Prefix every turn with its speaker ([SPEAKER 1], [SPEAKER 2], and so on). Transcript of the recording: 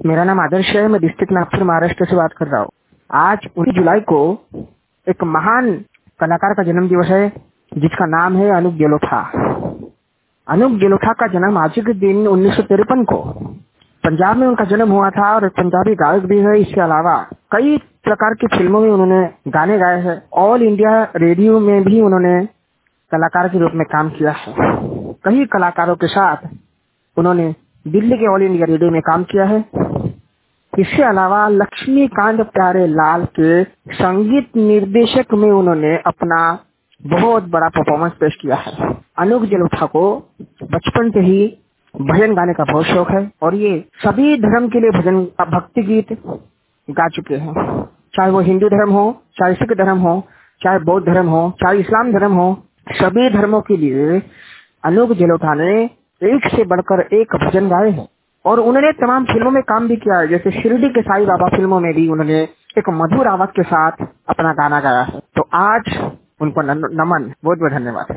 [SPEAKER 1] मेरा नाम आदर्श है। मैं डिस्ट्रिक्ट नागपुर महाराष्ट्र से बात कर रहा हूँ। आज 19 जुलाई को एक महान कलाकार का जन्म दिवस है जिसका नाम है अनूप जलोटा। अनूप जलोटा का जन्म आज के दिन 1953 को पंजाब में उनका जन्म हुआ था और पंजाबी गायक भी है। इसके अलावा कई प्रकार की फिल्मों में उन्होंने गाने गाए हैं। ऑल इंडिया रेडियो में भी उन्होंने कलाकार के रूप में काम किया है। कई कलाकारों के साथ उन्होंने दिल्ली के ऑल इंडिया रेडियो में काम किया है। इसके अलावा लक्ष्मीकांत प्यारे लाल के संगीत निर्देशक में उन्होंने अपना बहुत बड़ा परफॉर्मेंस पेश किया है। अनूप जलोटा को बचपन से ही भजन गाने का बहुत शौक है और ये सभी धर्म के लिए भजन भक्ति गीत गा चुके हैं। चाहे वो हिंदू धर्म हो, चाहे सिख धर्म हो, चाहे बौद्ध धर्म हो, चाहे इस्लाम धर्म हो, सभी धर्मों के लिए अनूप जलोटा ने एक से बढ़कर एक भजन गाए हैं और उन्होंने तमाम फिल्मों में काम भी किया है। जैसे शिरडी के साईं बाबा फिल्मों में भी उन्होंने एक मधुर आवाज के साथ अपना गाना गाया है। तो आज उनको नमन, बहुत बहुत धन्यवाद।